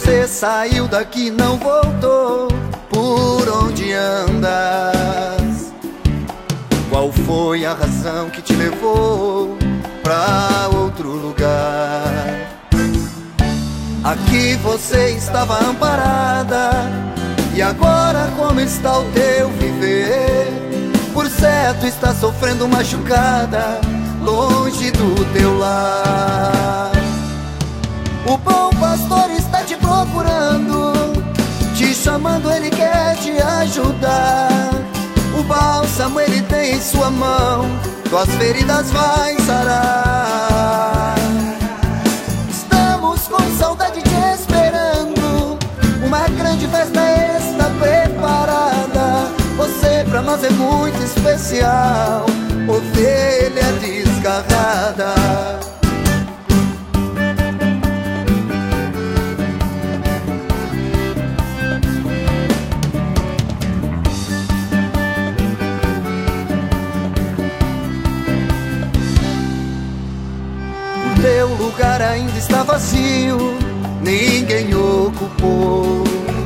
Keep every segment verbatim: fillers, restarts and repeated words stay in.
você saiu daqui, não voltou. Por onde andas? Qual foi a razão que te levou pra outro lugar? Aqui você estava amparada, e agora como está o teu viver? Por certo está sofrendo machucada, longe do teu lar. O bom pastor está te procurando, te chamando, ele quer te ajudar. O bálsamo ele tem em sua mão, tuas feridas vai sarar. Estamos com saudade te esperando, uma grande festa está preparada. Você pra nós é muito especial, ovelha desgarrada. O teu lugar ainda está vazio, ninguém ocupou.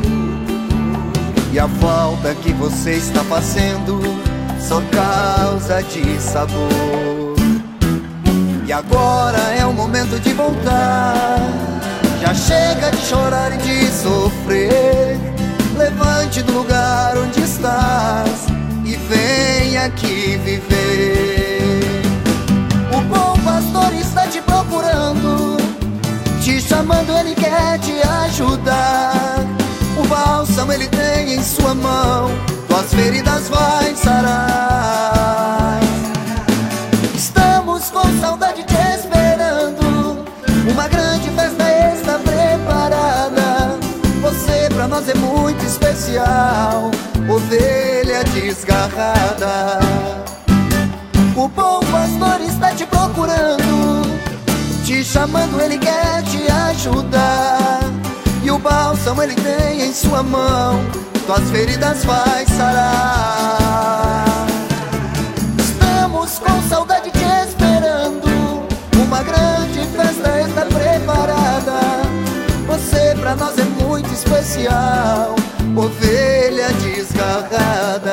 E a falta que você está fazendo só causa dissabor. E agora é o momento de voltar, já chega de chorar e de sofrer. Levante do lugar onde estás e vem aqui viver. O bom pastor está te procurando, te chamando, ele quer te ajudar. O bálsamo ele tem em sua mão, tuas feridas vai sarar. Estamos com saudade te esperando, uma grande festa está preparada. Você pra nós é muito especial, ovelha desgarrada. O bom pastor está te procurando, te chamando, ele quer te ajudar. E o bálsamo ele tem em sua mão, tuas feridas vai sarar. Estamos com saudade te esperando, uma grande festa está preparada. Você pra nós é muito especial, ovelha desgarrada.